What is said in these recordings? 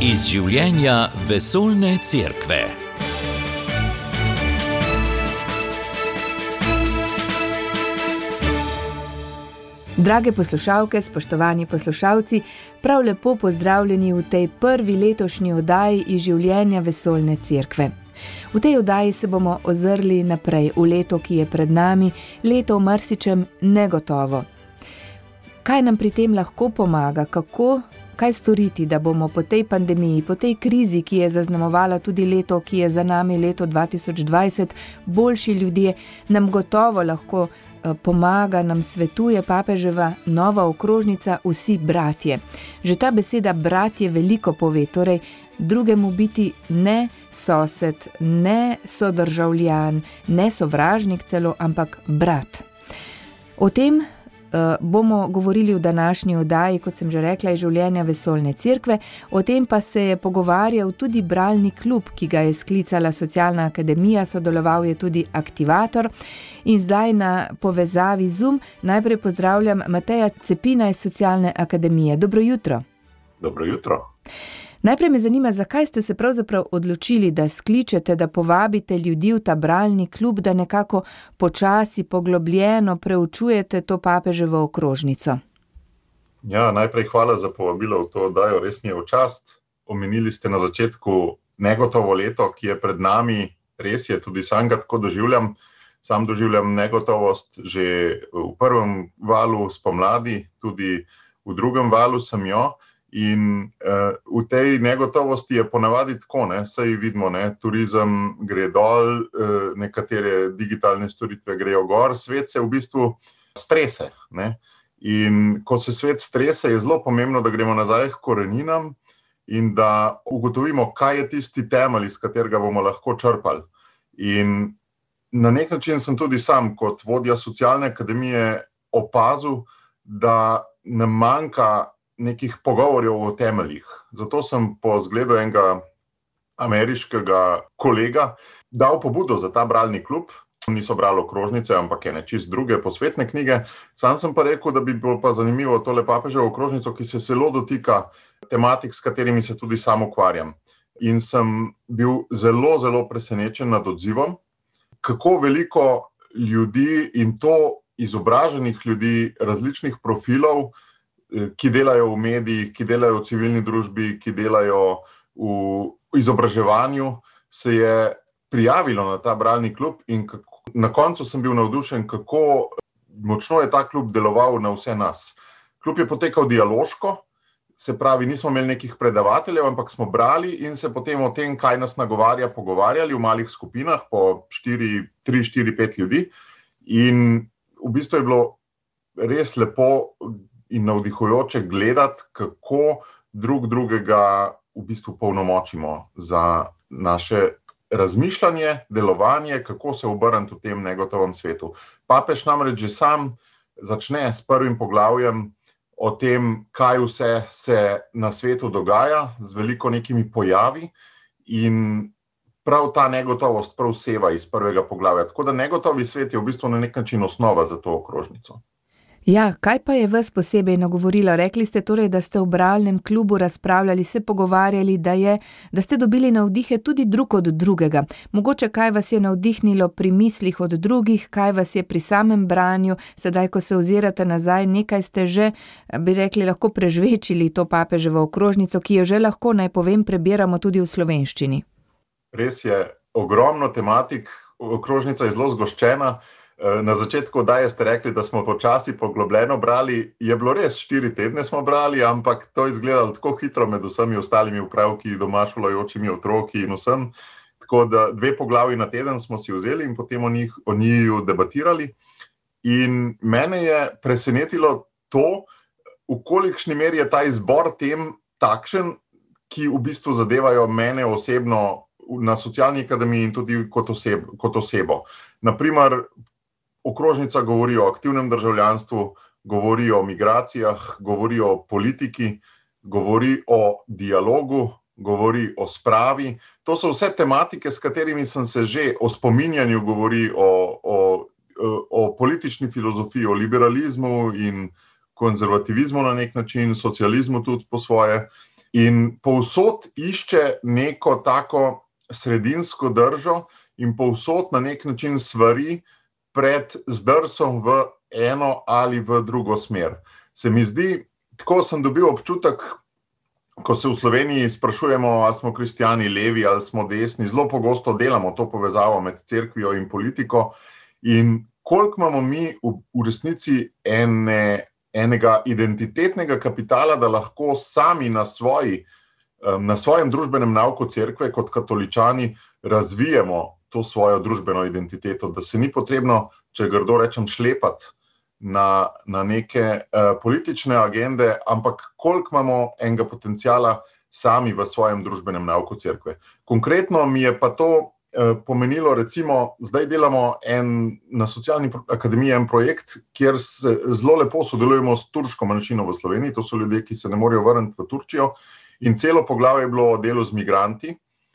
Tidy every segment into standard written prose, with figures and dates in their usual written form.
Iz življenja vesoljne cerkve. Drage poslušalke, spoštovani poslušalci, prav lepo pozdravljeni v tej prvi letošnji oddaji iz življenja vesoljne cerkve. V tej oddaji se bomo ozrli naprej v leto, ki je pred nami, leto v marsičem negotovo. Kaj nam pri tem lahko pomaga, kaj storiti, da bomo po tej pandemiji, po tej krizi, ki je zaznamovala tudi leto, ki je za nami, leto 2020, boljši ljudje, nam gotovo lahko pomaga, nam svetuje papeževa nova okrožnica Vsi bratje. Že ta beseda bratje veliko pove, torej drugemu biti ne sosed, ne sodržavljan, ne sovražnik celo, ampak brat. O tem bomo govorili v današnji oddaji, kot sem že rekla, iz življenja vesoljne cerkve. O tem pa se je pogovarjal tudi bralni klub, ki ga je sklicala Socialna akademija, sodeloval je tudi aktivator. In zdaj na povezavi Zoom najprej pozdravljam Mateja Cepina iz Socialne akademije. Dobro jutro. Dobro jutro. Najprej me zanima, zakaj ste se pravzaprav odločili, da skličete, da povabite ljudi v ta bralni klub, da nekako počasi, poglobljeno preučujete to papeževo okrožnico? Ja, najprej hvala za povabilo v to oddajo, res mi je v čast. Omenili ste na začetku negotovo leto, ki je pred nami, res je, tudi sam ga tako doživljam. Sam doživljam negotovost že v prvem valu spomladi, tudi v drugem valu sem jo. In v tej negotovosti je ponavadi tako, saj vidimo, turizem gre dol, nekatere digitalne storitve grejo gor, svet se v bistvu strese. In ko se svet strese, je zelo pomembno, da gremo nazaj k koreninam in da ugotovimo, kaj je tisti temelj, iz katerega bomo lahko črpali. In na nek način sem tudi sam kot vodja Socialne akademije opazil, da nam manjka nekih pogovorjev o temeljih. Zato sem po zgledu enega ameriškega kolega dal pobudo za ta bralni klub. Niso brali okrožnice, ampak ene čist druge posvetne knjige. Sam sem pa rekel, da bi bilo pa zanimivo tole papeževo okrožnico, ki se zelo dotika tematik, s katerimi se tudi sam ukvarjam. In sem bil zelo, zelo presenečen nad odzivom, kako veliko ljudi, in to izobraženih ljudi različnih profilov, ki delajo v medijih, ki delajo v civilni družbi, ki delajo v izobraževanju, se je prijavilo na ta bralni klub in na koncu sem bil navdušen, kako močno je ta klub deloval na vse nas. Klub je potekal dialoško, se pravi, nismo imeli nekih predavateljev, ampak smo brali in se potem o tem, kaj nas nagovarja, pogovarjali v malih skupinah po 3, 4, 5 ljudi. In v bistvu je bilo res lepo in navdihujoče gledati, kako drugega v bistvu polnomočimo za naše razmišljanje, delovanje, kako se obrniti v tem negotovem svetu. Papež namreč že sam začne s prvim poglavjem o tem, kaj vse se na svetu dogaja, z veliko nekimi pojavi, in prav ta negotovost prav seva iz prvega poglavja. Tako da negotovi svet je v bistvu na nek način osnova za to okrožnico. Ja, kaj pa je vas posebej nagovorilo? Rekli ste torej, da ste v bralnem klubu razpravljali, se pogovarjali, da ste dobili navdihe tudi drug od drugega. Mogoče kaj vas je navdihnilo pri mislih od drugih, kaj vas je pri samem branju, sedaj, ko se ozirate nazaj, nekaj ste že, bi rekli, lahko prežvečili to papeževo okrožnico, ki jo že lahko, naj povem, prebiramo tudi v slovenščini. Res je, ogromno tematik, okrožnica je zelo zgoščena. Na začetku oddaje ste rekli, da smo počasi poglobljeno brali. Je bilo res, 4 tedne smo brali, ampak to je izgledalo tako hitro med vsemi ostalimi opravki, doma šolajočimi otroki in vsem. Tako da 2 poglavji na teden smo si vzeli in potem o njiju debatirali. In mene je presenetilo to, v kolikšni meri je ta izbor tem takšen, ki v bistvu zadevajo mene osebno na Socialni akademiji in tudi kot osebo. Naprimer, okrožnica govori o aktivnem državljanstvu, govori o migracijah, govori o politiki, govori o dialogu, govori o spravi. To so vse tematike, s katerimi sem se že o spominjanju govori, o politični filozofiji, o liberalizmu in konzervativizmu na nek način, socializmu tudi po svoje. In povsod išče neko tako sredinsko držo in povsod na nek način svari pred zdrsom v eno ali v drugo smer. Se mi zdi, tako sem dobil občutek, ko se v Sloveniji sprašujemo, ali smo kristjani levi ali smo desni, zelo pogosto delamo to povezavo med cerkvijo in politiko in koliko imamo mi v resnici enega identitetnega kapitala, da lahko sami na svojem družbenem nauku cerkve kot katoličani razvijemo to svojo družbeno identiteto, da se ni potrebno, če grdo rečem, šlepati na neke politične agende, ampak koliko imamo enega potenciala sami v svojem družbenem nauku cerkve. Konkretno mi je pa to pomenilo, recimo, zdaj delamo na Socialni akademiji en projekt, kjer zelo lepo sodelujemo s turško manjšino v Sloveniji, to so ljudje, ki se ne morejo vrniti v Turčijo, in celo poglavje je bilo o delu z migranti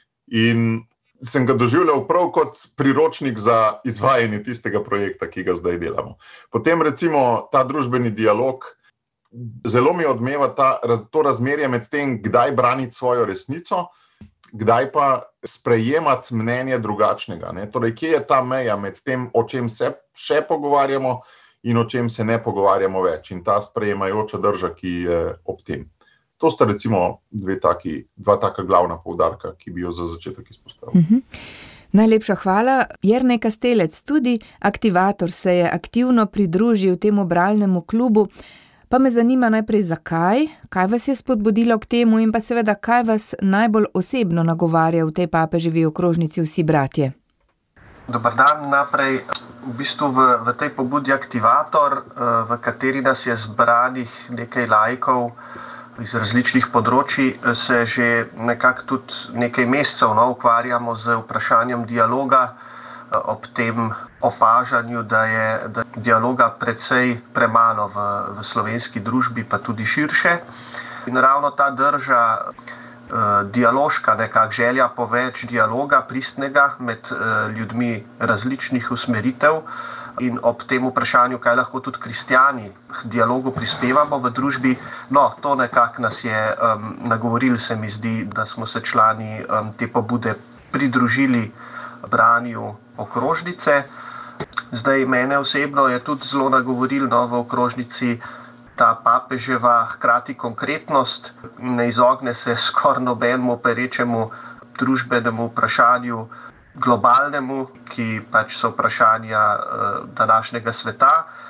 in sem ga doživljal prav kot priročnik za izvajanje tistega projekta, ki ga zdaj delamo. Potem recimo ta družbeni dialog, zelo mi odmeva to razmerje med tem, kdaj braniti svojo resnico, kdaj pa sprejemati mnenje drugačnega. Torej, kje je ta meja med tem, o čem se še pogovarjamo in o čem se ne pogovarjamo več, in ta sprejemajoča drža, ki je ob tem. To sta recimo dva taka glavna poudarka, ki bi jo za začetek izpostavil. Najlepša hvala. Jernej Kastelec, tudi aktivator, se je aktivno pridružil temu bralnemu klubu. Pa me zanima najprej, zakaj, kaj vas je spodbudilo k temu in pa seveda, kaj vas najbolj osebno nagovarja v tej papeževi okrožnici Vsi bratje. Dobar dan naprej. V bistvu v tej pobudi aktivator, v kateri nas je zbranih nekaj laikov iz različnih področji, se že nekako tudi nekaj mesecev ukvarjamo z vprašanjem dialoga, ob tem opažanju, da je dialoga precej premalo v slovenski družbi, pa tudi širše. In ravno ta drža dialoška, želja po več dialoga pristnega med ljudmi različnih usmeritev in ob tem vprašanju, kaj lahko tudi kristjani k dialogu prispevamo v družbi. No, to nekako nas je nagovoril, se mi zdi, da smo se člani te pobude pridružili branju okrožnice. Zdaj, mene osebno je tudi zelo nagovoril v okrožnici ta papeževa hkrati konkretnost, ne izogne se skoraj nobenemu perečemu družbenemu vprašanju, globalnemu, ki pač so vprašanja današnjega sveta,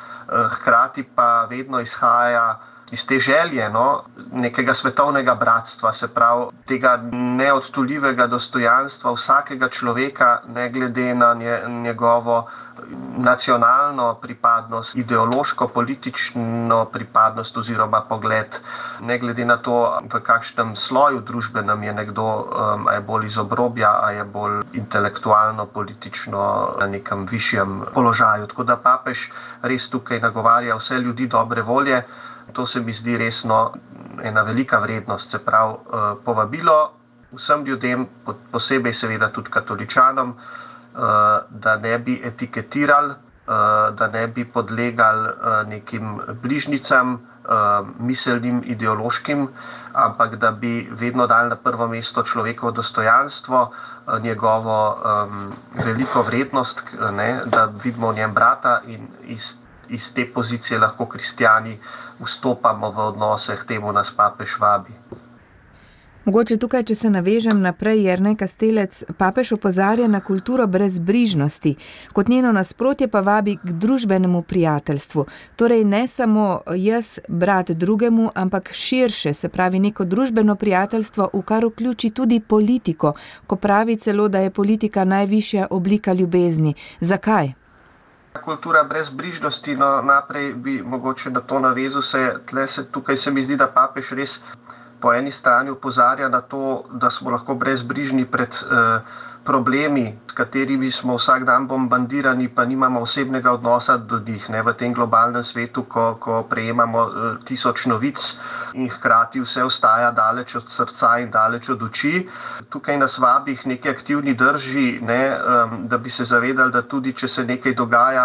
hkrati pa vedno izhaja iz te želje nekega svetovnega bratstva, se pravi tega neodtuljivega dostojanstva vsakega človeka, ne glede na njegovo nacionalno pripadnost, ideološko, politično pripadnost oziroma pogled, ne glede na to, v kakšnem sloju družbenem je nekdo, a je bolj iz obrobja, a je bolj intelektualno, politično na nekem višjem položaju. Tako da papež res tukaj nagovarja vse ljudi dobre volje. To se mi zdi resno ena velika vrednost, se pravi povabilo vsem ljudem, posebej seveda tudi katoličanom, da ne bi etiketirali, da ne bi podlegali nekim bližnjicam, miselnim, ideološkim, ampak da bi vedno dali na prvo mesto človekovo dostojanstvo, njegovo veliko vrednost, da vidimo v njem brata in iz te pozicije lahko kristjani vstopamo v odnose, k temu nas papež vabi. Mogoče tukaj, če se navežem naprej, Jernej Kastelec, papež opozarja na kulturo brezbrižnosti, kot njeno nasprotje pa vabi k družbenemu prijateljstvu. Torej ne samo jaz, brat drugemu, ampak širše, se pravi neko družbeno prijateljstvo, v kar vključi tudi politiko, ko pravi celo, da je politika najvišja oblika ljubezni. Zakaj? Kultura brezbrižnosti, naprej bi mogoče na to navezal tukaj se mi zdi, da papež res po eni strani opozarja na to, da smo lahko brezbrižni pred problemi, s katerimi smo vsak dan bombardirani, pa nimamo osebnega odnosa do njih, v tem globalnem svetu, ko prejemamo 1000 novic in hkrati vse ostaja daleč od srca in daleč od oči. Tukaj nas vabi k neki aktivni drži, da bi se zavedali, da tudi če se nekaj dogaja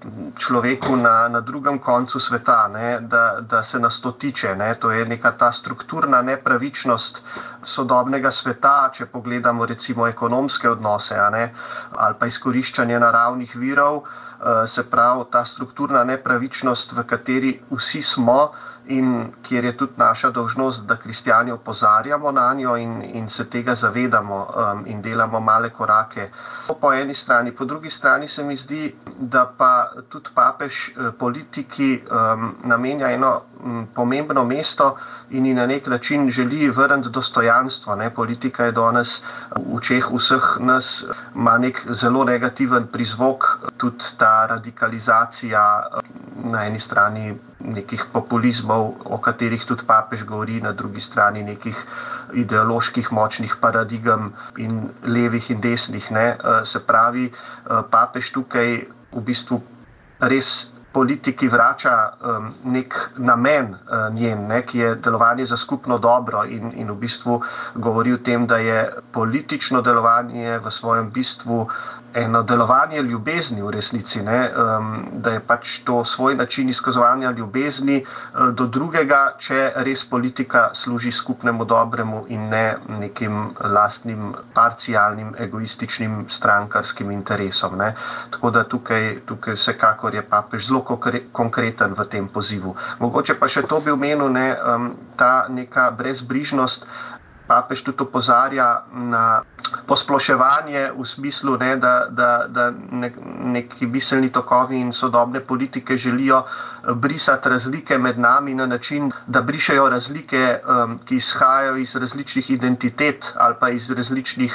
človeku na drugem koncu sveta, ne, da se nas to tiče. Ne. To je neka ta strukturna nepravičnost sodobnega sveta, če pogledamo recimo ekonomske odnose, ne, ali pa izkoriščanje naravnih virov, se pravi ta strukturna nepravičnost, v kateri vsi smo in kjer je tudi naša dolžnost, da kristjani opozarjamo na njo in se tega zavedamo in delamo male korake. Po eni strani, po drugi strani se mi zdi, da pa tudi papež politiki namenja eno pomembno mesto in na nek način želi vrniti dostojanstvo. Ne. Politika je danes v očeh vseh nas, ima nek zelo negativen prizvok, tudi ta radikalizacija na eni strani nekih populizmov, o katerih tudi papež govori, na drugi strani nekih ideoloških močnih paradigem in levih in desnih. Ne. Se pravi, papež tukaj v bistvu res politiki vrača nek namen njen, ne, ki je delovanje za skupno dobro in v bistvu govori o tem, da je politično delovanje v svojem bistvu eno delovanje ljubezni v resnici, ne, da je pač to svoj način izkazovanja ljubezni do drugega, če res politika služi skupnemu dobremu in ne nekim lastnim, parcialnim, egoističnim strankarskim interesom. Ne. Tako da tukaj vsekakor je papež zelo konkreten v tem pozivu. Mogoče pa še to bi omenil, ne, ta neka brezbrižnost. Papež tudi opozarja na posploševanje v smislu, ne, da neki miselni tokovi in sodobne politike želijo brisati razlike med nami na način, da brišejo razlike, ki izhajajo iz različnih identitet ali pa iz različnih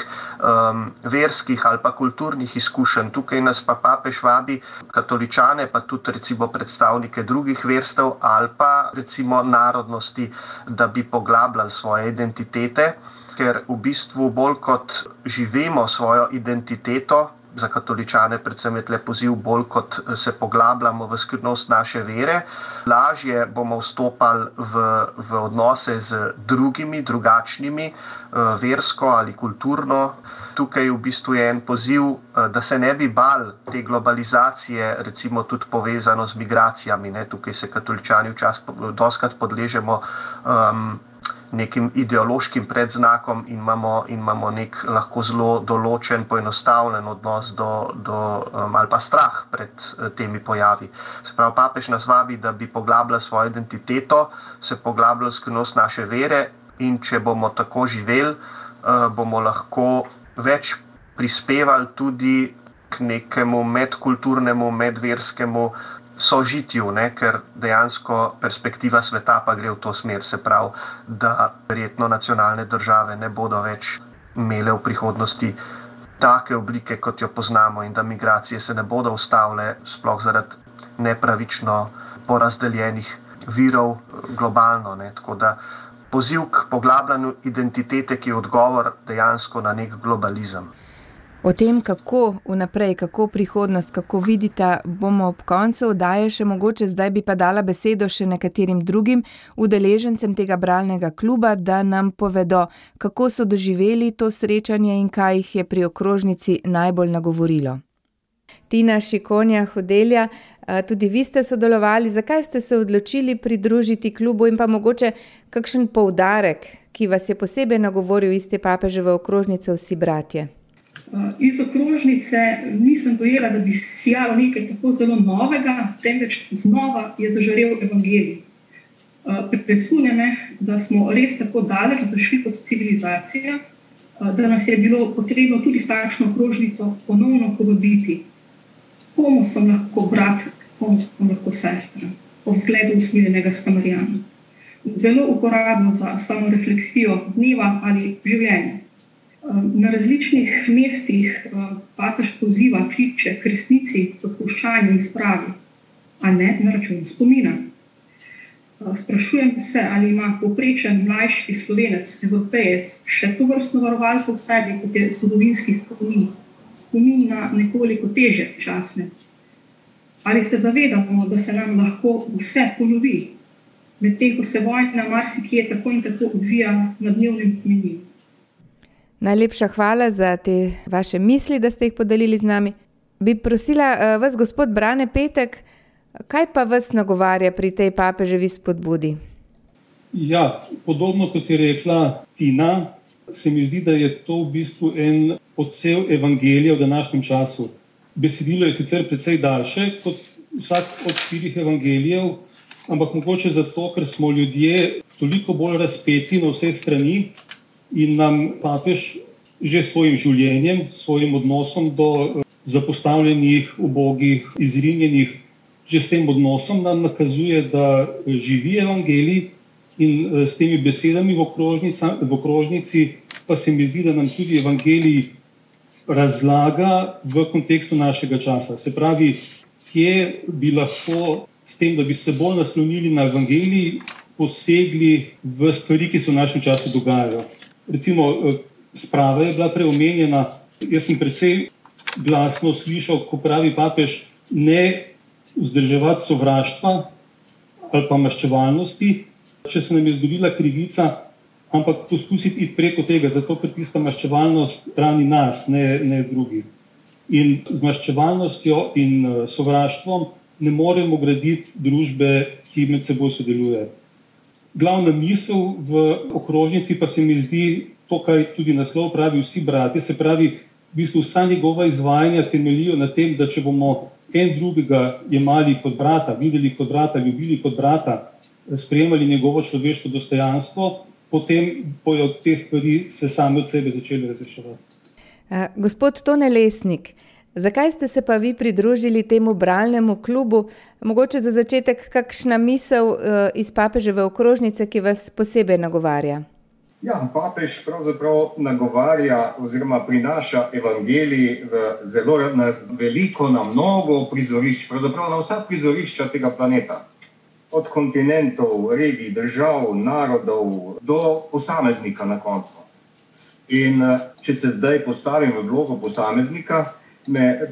verskih ali pa kulturnih izkušenj. Tukaj nas pa papež vabi katoličane, pa tudi recimo predstavnike drugih verstev ali pa recimo narodnosti, da bi poglabljali svoje identitete, ker v bistvu bolj kot živimo svojo identiteto, za katoličane predvsem je tle poziv, bolj kot se poglabljamo v skrivnost naše vere, lažje bomo vstopali v odnose z drugimi, drugačnimi, versko ali kulturno. Tukaj v bistvu je en poziv, da se ne bi bali te globalizacije, recimo tudi povezano z migracijami. Ne. Tukaj se katoličani dostikrat podležemo nekim ideološkim predznakom in imamo nek lahko zelo določen, poenostavljen odnos ali pa strah pred temi pojavi. Se pravi, papež nas vabi, da bi poglabljali svojo identiteto, se poglabljali skrivnost naše vere in če bomo tako živeli, bomo lahko več prispevali tudi k nekemu medkulturnemu, medverskemu sožitju, ne, ker dejansko perspektiva sveta pa gre v to smer, se pravi, da verjetno nacionalne države ne bodo več imele v prihodnosti take oblike, kot jo poznamo, in da migracije se ne bodo ustavile, sploh zaradi nepravično porazdeljenih virov globalno. Ne. Tako da poziv k poglabljanju identitete, ki je odgovor dejansko na nek globalizem. O tem, kako vnaprej, kako prihodnost, kako vidite, bomo ob koncu oddaje še mogoče, zdaj bi pa dala besedo še nekaterim drugim udeležencem tega bralnega kluba, da nam povedo, kako so doživeli to srečanje in kaj jih je pri okrožnici najbolj nagovorilo. Tina Šikonja Hudelja, tudi vi ste sodelovali, zakaj ste se odločili pridružiti klubu in pa mogoče kakšen poudarek, ki vas je posebej nagovoril iz te papeževe okrožnice Vsi bratje? Iz okrožnice nisem dojela, da bi sijalo nekaj tako zelo novega, temveč znova je zažarel evangelij. Presunja me, da smo res tako daleč zašli kot civilizacija, da nas je bilo potrebno tudi s takšno okrožnico ponovno povabiti. Komu sem lahko brat, komu sem lahko sestra, po vzgledu usmiljenega Samarijana. Zelo uporabno za samorefleksijo dneva ali življenja. Na različnih mestih papež poziva, kliče k resnici, odpuščanju in spravi, a ne na račun spomina. Sprašujem se, ali ima povprečen mlajši Slovenec, Evropejec, še tovrstno varovalko v sebi, kot je zgodovinski spomin. Spomin na nekoliko težje časne. Ali se zavedamo, da se nam lahko vse ponovi, medtem ko se vojna marsikje tako in tako odvija na dnevnem meniju. Najlepša hvala za te vaše misli, da ste jih podelili z nami. Bi prosila vas, gospod Brane Petek, kaj pa vas nagovarja pri tej papeževi spodbudi? Ja, podobno kot je rekla Tina, se mi zdi, da je to v bistvu en odsev evangelija v današnjem času. Besedilo je sicer precej daljše kot vsak od 4 evangelijev, ampak mogoče zato, ker smo ljudje toliko bolj razpeti na vse strani in nam papež že svojim življenjem, svojim odnosom do zapostavljenih, ubogih, izrinjenih, že s tem odnosom nam nakazuje, da živi evangelij. In s temi besedami v okrožnici pa se mi zdi, da nam tudi evangelij razlaga v kontekstu našega časa. Se pravi, kje bi lahko s tem, da bi se bolj naslonili na evangelij, posegli v stvari, ki se v našem času dogajajo. Recimo, sprava je bila preomenjena. Jaz sem precej glasno slišal, ko pravi papež, ne vzdrževati sovraštva ali pa maščevalnosti, če se nam je zgodila krivica, ampak poskusiti iti preko tega, zato ker tista maščevalnost rani nas, ne drugi. In z maščevalnostjo in sovraštvom ne moremo graditi družbe, ki med seboj sodeluje. Glavna misel v okrožnici pa se mi zdi to, kaj tudi naslov pravi Vsi bratje, se pravi, v bistvu vsa njegova izvajanja temeljijo na tem, da če bomo en drugega jemali kot brata, videli kot brata, ljubili kot brata, sprejemali njegovo človeško dostojanstvo, potem bojo te stvari se same od sebe začeli razreševati. Gospod Tone Lesnik, zakaj ste se pa vi pridružili temu bralnemu klubu? Mogoče za začetek kakšna misel iz papeževe okrožnice, ki vas posebej nagovarja? Ja, papež pravzaprav nagovarja oziroma prinaša evangelij na veliko, na mnogo prizorišč, pravzaprav na vsa prizorišča tega planeta. Od kontinentov, regij, držav, narodov do posameznika na koncu. In če se zdaj postavim v vlogo posameznika, me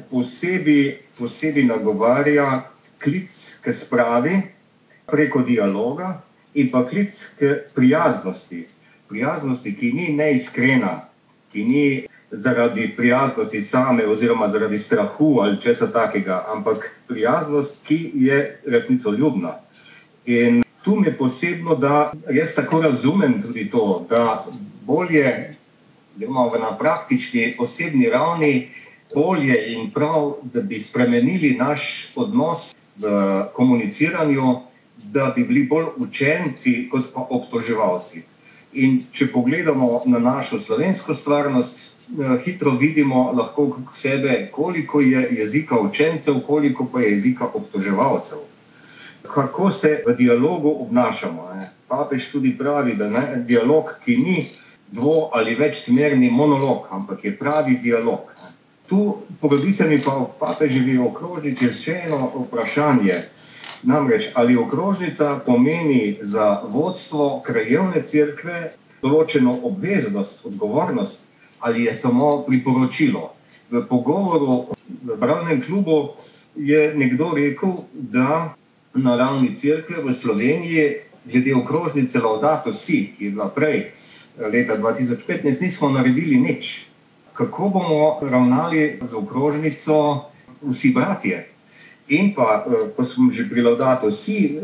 posebej nagovarja klic k spravi preko dialoga in pa klic k prijaznosti. Prijaznosti, ki ni neiskrena, ki ni zaradi prijaznosti same oziroma zaradi strahu ali česa takega, ampak prijaznost, ki je resnicoljubna. In tu me posebno, da jaz tako razumem tudi to, da bolje, oziroma na praktični osebni ravni, bolje in prav, da bi spremenili naš odnos v komuniciranju, da bi bili bolj učenci kot pa obtoževalci. In če pogledamo na našo slovensko stvarnost, hitro vidimo lahko k sebe, koliko je jezika učencev, koliko pa je jezika obtoževalcev. Kako se v dialogu obnašamo. Papež tudi pravi, da dialog, ki ni dvo- ali večsmerni monolog, ampak je pravi dialog. Tu porodi se mi pa v papeževi okrožnici še eno vprašanje. Namreč, ali okrožnica pomeni za vodstvo krajevne cerkve določeno obveznost, odgovornost, ali je samo priporočilo. V pogovoru v bralnem klubu je nekdo rekel, da na ravni cerkve v Sloveniji glede okrožnice Laudato Si, ki je bila prej, leta 2015, nismo naredili nič. Kako bomo ravnali z okrožnico Vsi bratje? In pa, ko smo že pri Laudato Si,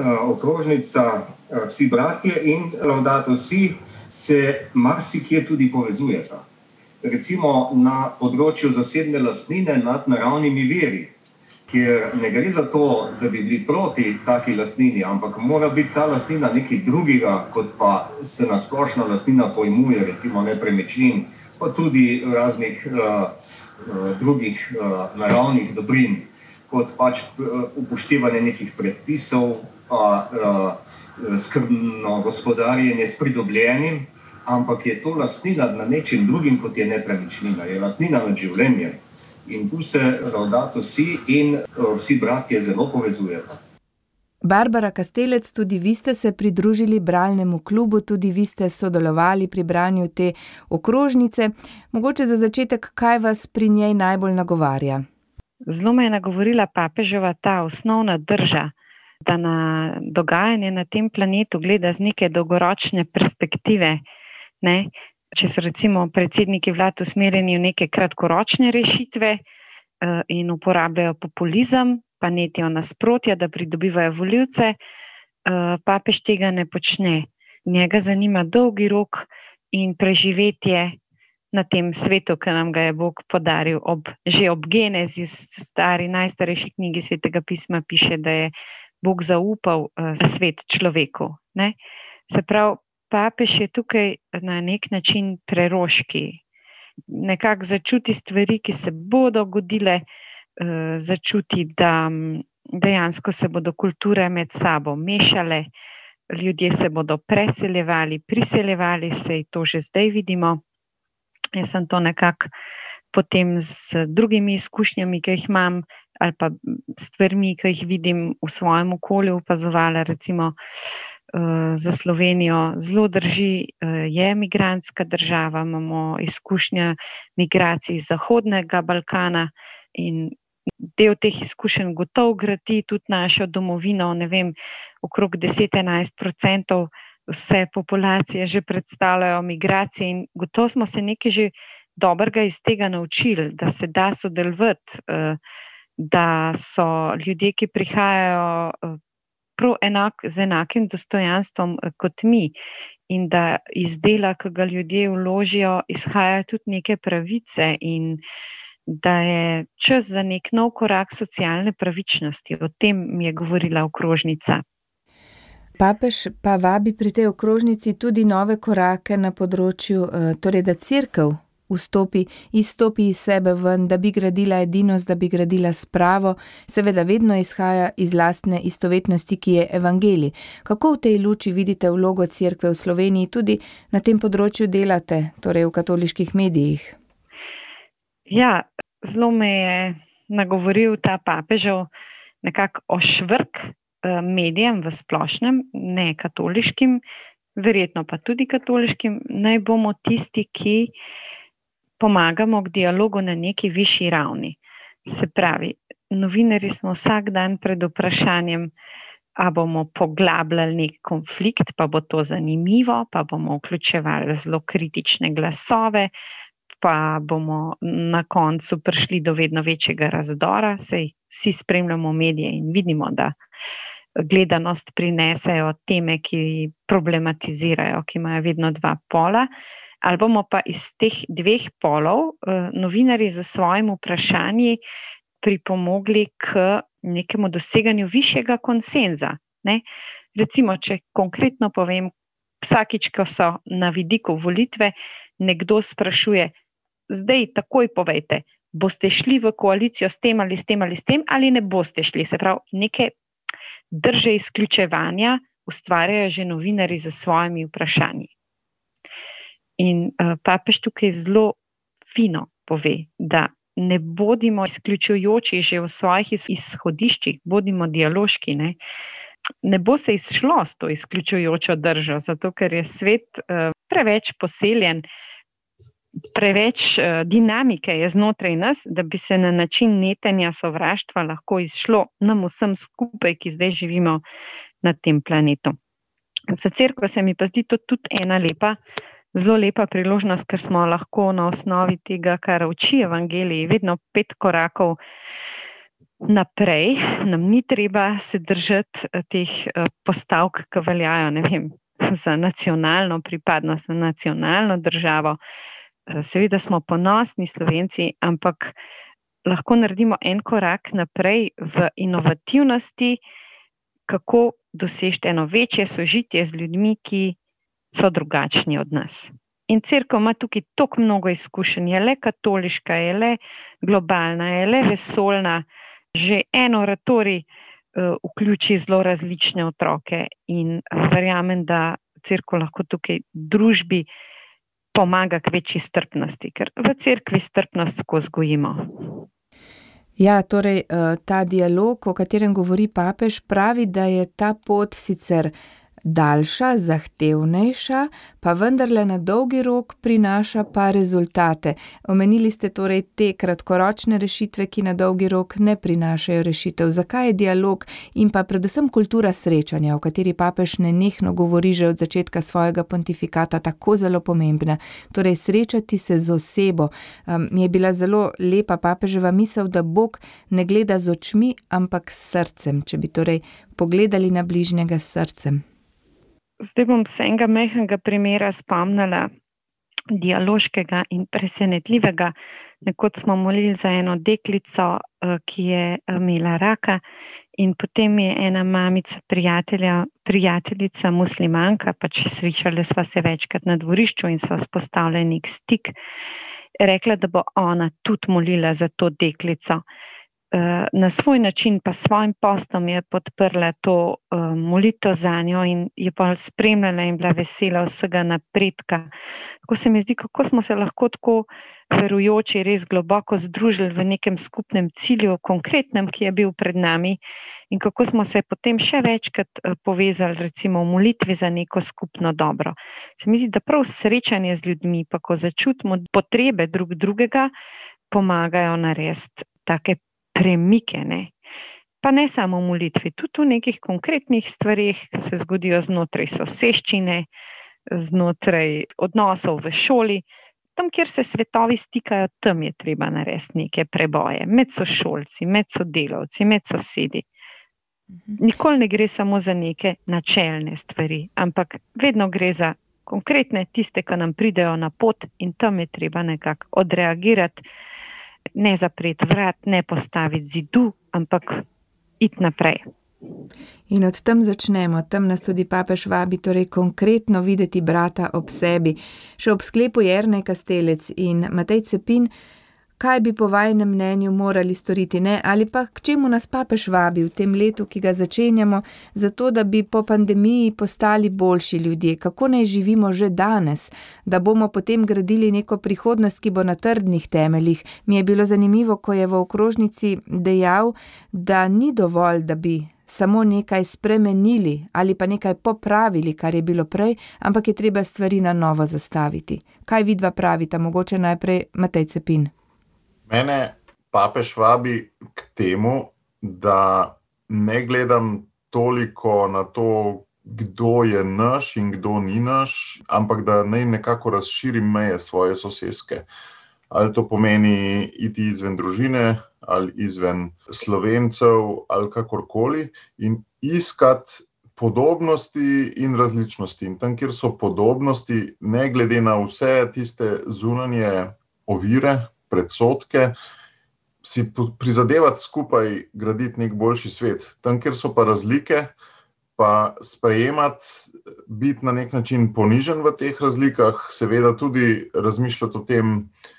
okrožnica Vsi bratje in Laudato Si se marsikje tudi povezujeta. Recimo na področju zasebne lastnine nad naravnimi viri, kjer ne gre za to, da bi bili proti taki lastnini, ampak mora biti ta lastnina nekaj drugega, kot pa se nasplošno lastnina pojmuje, recimo nepremičnin, pa tudi raznih drugih naravnih dobrin, kot pač upoštevanje nekih predpisov, pa skrbno gospodarjenje s pridobljenim, ampak je to lastnina na nečem drugim, kot je nepremičnina, je lastnina nad življenjem. In tu se Laudato Si in Vsi bratje zelo povezujeta. Barbara Kastelec, tudi vi ste se pridružili bralnemu klubu, tudi vi ste sodelovali pri branju te okrožnice. Mogoče za začetek, kaj vas pri njej najbolj nagovarja? Zelo me je nagovorila papeževa ta osnovna drža, da na dogajanje na tem planetu gleda z neke dolgoročne perspektive, ne? Če so recimo predsedniki vlad usmerjeni v neke kratkoročne rešitve, in uporabljajo populizem, pa netijo nasprotja, da pridobivajo volivce. Papež tega ne počne. Njega zanima dolgi rok in preživetje na tem svetu, ki nam ga je Bog podaril. Že ob Genezi, najstarejši knjigi Svetega pisma, piše, da je Bog zaupal svet človeku. Ne? Se pravi, papež je tukaj na nek način preroški. Nekako začuti stvari, ki se bodo godile, začuti, da dejansko se bodo kulture med sabo mešale, ljudje se bodo preseljevali, priseljevali, sej to že zdaj vidimo. Jaz sem to nekako potem z drugimi izkušnjami, ki jih imam, ali pa stvarmi, ki jih vidim v svojem okolju, opazovala, recimo za Slovenijo zelo drži, je migrantska država, imamo izkušnje migracij iz Zahodnega Balkana in del teh izkušenj gotovo gradi tudi našo domovino, ne vem, okrog 10-11% vse populacije že predstavljajo migracije in gotovo smo se nekaj že dobrega iz tega naučili, da se da sodelovati, da so ljudje, ki prihajajo prav z enakim dostojanstvom kot mi in da iz dela, ki ga ljudje vložijo, izhajajo tudi neke pravice in da je čas za nek nov korak socialne pravičnosti. O tem mi je govorila okrožnica. Papež pa vabi pri tej okrožnici tudi nove korake na področju, torej da cerkev izstopi iz sebe ven, da bi gradila edinost, da bi gradila spravo, seveda vedno izhaja iz lastne istovetnosti, ki je evangelij. Kako v tej luči vidite vlogo cerkve v Sloveniji, tudi na tem področju delate, torej v katoliških medijih? Ja, zelo me je nagovoril ta papežev nekako ošvrk medijem v splošnem, ne katoliškim, verjetno pa tudi katoliškim, naj bomo tisti, ki pomagamo k dialogu na neki višji ravni. Se pravi, novinarji smo vsak dan pred vprašanjem, a bomo poglabljali nek konflikt, pa bo to zanimivo, pa bomo vključevali zelo kritične glasove, pa bomo na koncu prišli do vedno večjega razdora, saj vsi spremljamo medije in vidimo, da gledanost prinesejo teme, ki problematizirajo, ki imajo vedno dva pola, ali bomo pa iz teh dveh polov novinarji za svojim vprašanji pripomogli k nekemu doseganju višjega konsenza. Ne? Recimo, če konkretno povem, vsakič, ko so na vidiku volitve, nekdo sprašuje, zdaj takoj povejte, boste šli v koalicijo s tem ali s tem ali s tem, ali ne boste šli. Se pravi, neke drže izključevanja ustvarjajo že novinarji za svojimi vprašanji. In papež tukaj zelo fino pove, da ne bodimo izključujoči že v svojih izhodiščih, bodimo dialoški. Ne bo se izšlo s to izključujočo držo, zato ker je svet preveč poseljen, preveč dinamike je znotraj nas, da bi se na način netenja sovraštva lahko izšlo nam vsem skupaj, ki zdaj živimo na tem planetu. Za cerkev se mi pa zdi to tudi ena zelo lepa priložnost, ker smo lahko na osnovi tega, kar uči evangelij, vedno 5 korakov naprej. Nam ni treba se držati teh postavk, ki veljajo, ne vem, za nacionalno pripadnost, za nacionalno državo. Seveda smo ponosni Slovenci, ampak lahko naredimo en korak naprej v inovativnosti, kako doseči eno večje sožitje z ljudmi, ki so drugačni od nas. In cerkev ima tukaj toliko mnogo izkušenj, je le katoliška, je le globalna, je le vesoljna, že en oratorij vključi zelo različne otroke in verjamem, da cerkev lahko tukaj družbi pomaga k večji strpnosti, ker v cerkvi strpnost skozi gojimo. Ja, torej ta dialog, o katerem govori papež, pravi, da je ta pot sicer daljša, zahtevnejša, pa vendarle na dolgi rok prinaša pa rezultate. Omenili ste torej te kratkoročne rešitve, ki na dolgi rok ne prinašajo rešitev. Zakaj je dialog in pa predvsem kultura srečanja, o kateri papež nenehno govori že od začetka svojega pontifikata, tako zelo pomembna? Torej srečati se z osebo. Mi je bila zelo lepa papeževa misel, da Bog ne gleda z očmi, ampak s srcem, če bi torej pogledali na bližnjega s srcem. Zdaj bom se enega mehkega primera spomnila, dialoškega in presenetljivega. Nekoč smo molili za eno deklico, ki je imela raka, in potem je ena mamica prijateljica muslimanka, pač srečali sva se večkrat na dvorišču in sva vzpostavili nek stik, rekla, da bo ona tudi molila za to deklico. Na svoj način pa svojim postom je podprla to molitev za njo in je pa spremljala in bila vesela vsega napredka. Tako se mi zdi, kako smo se lahko tako verujoči res globoko združili v nekem skupnem cilju, konkretnem, ki je bil pred nami, in kako smo se potem še večkrat povezali recimo v molitvi za neko skupno dobro. Se mi zdi, da prav srečanje z ljudmi, pa ko začutimo potrebe drugega, pomagajo narediti take premike, ne? Pa ne samo v molitvi, tudi v nekih konkretnih stvarih, ki se zgodijo znotraj soseščine, znotraj odnosov v šoli. Tam, kjer se svetovi stikajo, tam je treba narediti neke preboje, med sošolci, med sodelavci, med sosedi. Nikoli ne gre samo za neke načelne stvari, ampak vedno gre za konkretne, tiste, ki nam pridejo na pot, in tam je treba nekako odreagirati, ne zapreti vrat, ne postaviti zidu, ampak iti naprej. In od tam začnemo, tam nas tudi papež vabi, torej konkretno videti brata ob sebi. Še ob sklepu Jernej Kastelec in Matej Cepin, kaj bi po vajinem mnenju morali storiti, ne? Ali pa k čemu nas papež vabi v tem letu, ki ga začenjamo, zato da bi po pandemiji postali boljši ljudje, kako naj živimo že danes, da bomo potem gradili neko prihodnost, ki bo na trdnih temeljih. Mi je bilo zanimivo, ko je v okrožnici dejal, da ni dovolj, da bi samo nekaj spremenili ali pa nekaj popravili, kar je bilo prej, ampak je treba stvari na novo zastaviti. Kaj vidva pravita, mogoče najprej Matej Cepin? Mene papež vabi k temu, da ne gledam toliko na to, kdo je naš in kdo ni naš, ampak da naj nekako razširim meje svoje soseske. Ali to pomeni iti izven družine, ali izven Slovencev, ali kakorkoli, in iskati podobnosti in različnosti. In tam, kjer so podobnosti, ne glede na vse tiste zunanje ovire, predsodke, si prizadevati skupaj graditi nek boljši svet. Tam, kjer so pa razlike, pa sprejemati, biti na nek način ponižen v teh razlikah, seveda tudi razmišljati o tem,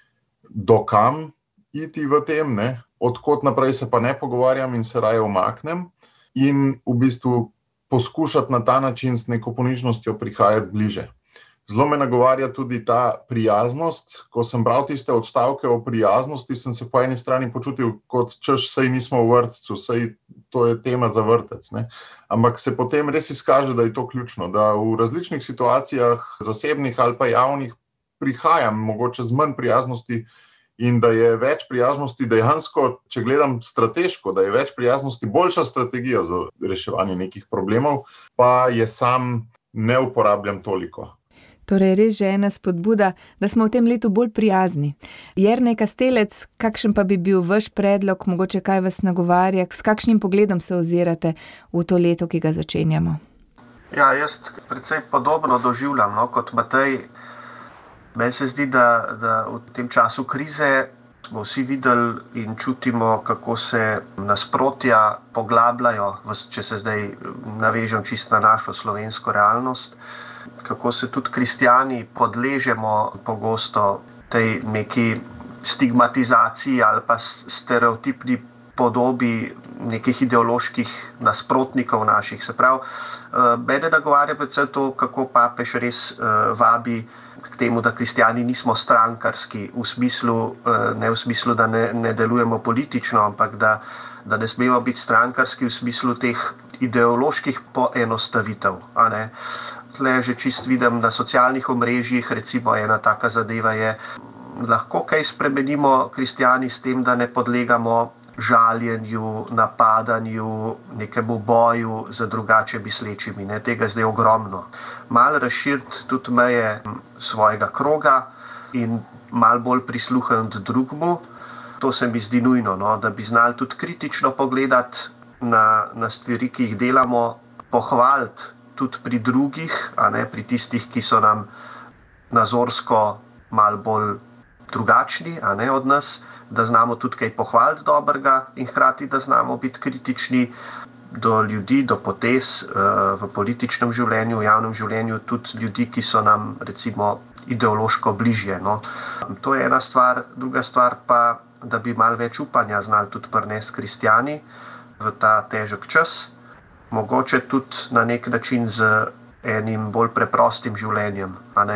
dokam iti v tem, ne? Odkot naprej se pa ne pogovarjam in se raje umaknem, in v bistvu poskušati na ta način s neko ponižnostjo prihajati bliže. Zelo me nagovarja tudi ta prijaznost. Ko sem bral tiste odstavke o prijaznosti, sem se po eni strani počutil kot češ, saj nismo v vrtcu, saj to je tema za vrtec, ne? Ampak se potem res izkaže, da je to ključno, da v različnih situacijah, zasebnih ali pa javnih, prihajam mogoče z manj prijaznosti in da je več prijaznosti dejansko, če gledam strateško, da je več prijaznosti boljša strategija za reševanje nekih problemov, pa je sam ne uporabljam toliko. Torej res že ena spodbuda, da smo v tem letu bolj prijazni. Jernej Kastelec, kakšen pa bi bil vaš predlog, mogoče kaj vas nagovarja, s kakšnim pogledom se ozirate v to leto, ki ga začenjamo? Ja, jaz precej podobno doživljam, kot Matej. Meni se zdi, da v tem času krize smo vsi videli in čutimo, kako se nasprotja poglabljajo, če se zdaj navežem čisto na našo slovensko realnost, kako se tudi kristjani podležemo pogosto tej neki stigmatizaciji ali pa stereotipni podobi nekih ideoloških nasprotnikov naših. Se pravi, mene nagovarja predvsem to, kako papež res vabi k temu, da kristjani nismo strankarski, ne v smislu, da ne delujemo politično, ampak da ne smemo biti strankarski v smislu teh ideoloških poenostavitev. Tle že čist vidim na socialnih omrežjih, recimo ena taka zadeva je, lahko kaj spremenimo kristjani s tem, da ne podlegamo žaljenju, napadanju, nekemu boju za drugače mislečimi. Tega je zdaj ogromno. Malo razširiti tudi meje svojega kroga in malo bolj prisluhniti drugmu. To se mi zdi nujno, da bi znali tudi kritično pogledati na stvari, ki jih delamo, pohvaliti tudi pri drugih, pri tistih, ki so nam nazorsko malo bolj drugačni od nas, da znamo tudi kaj pohvaliti dobrega in hkrati, da znamo biti kritični do ljudi, do potez v političnem življenju, v javnem življenju, tudi ljudi, ki so nam recimo ideološko bližje. To je ena stvar, druga stvar pa, da bi malo več upanja znali tudi prinesti kristjani v ta težek čas, mogoče tudi na nek način z enim bolj preprostim življenjem,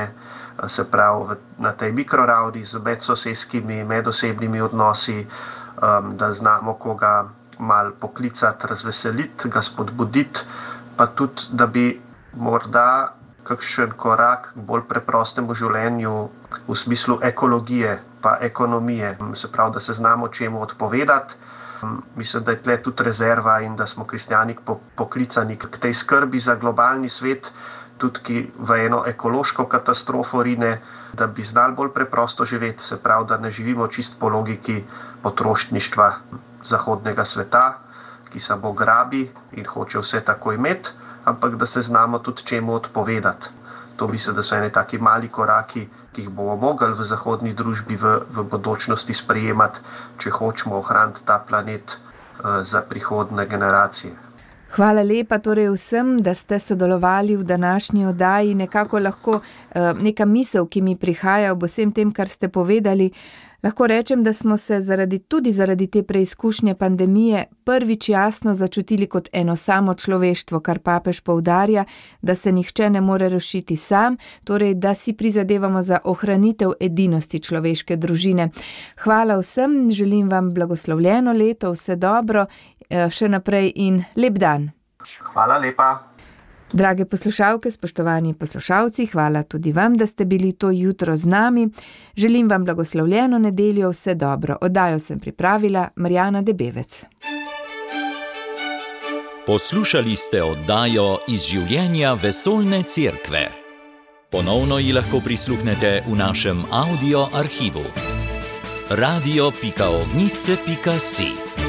se pravi na tej mikroravni z medsosedskimi, medosebnimi odnosi, da znamo koga malo poklicati, razveseliti, ga spodbuditi, pa tudi, da bi morda kakšen korak k bolj preprostemu življenju v smislu ekologije pa ekonomije, se pravi, da se znamo čemu odpovedati. Mislim, da je tle tudi rezerva in da smo kristjani poklicani k tej skrbi za globalni svet, tudi ki v eno ekološko katastrofo rine, da bi znali bolj preprosto živeti, se pravi, da ne živimo čist po logiki potrošništva zahodnega sveta, ki samo grabi in hoče vse tako imeti, ampak da se znamo tudi čemu odpovedati. To mislim, da so ene taki mali koraki, ki jih bomo mogli v zahodni družbi v bodočnosti sprejemati, če hočemo ohraniti ta planet za prihodne generacije. Hvala lepa torej vsem, da ste sodelovali v današnji oddaji. Nekako lahko neka misel, ki mi prihaja ob vsem tem, kar ste povedali, lahko rečem, da smo se tudi zaradi te preizkušnje pandemije prvič jasno začutili kot eno samo človeštvo, kar papež poudarja, da se nihče ne more rešiti sam, torej da si prizadevamo za ohranitev edinosti človeške družine. Hvala vsem, želim vam blagoslovljeno leto, vse dobro, še naprej in lep dan. Hvala lepa. Drage poslušalke, spoštovani poslušalci, hvala tudi vam, da ste bili to jutro z nami. Želim vam blagoslovljeno nedeljo, vse dobro. Oddajo sem pripravila Marjana Debevec. Poslušali ste oddajo iz življenja Vesoljne cerkve. Ponovno ji lahko prisluhnete v našem audio arhivu. radio.ognisce.si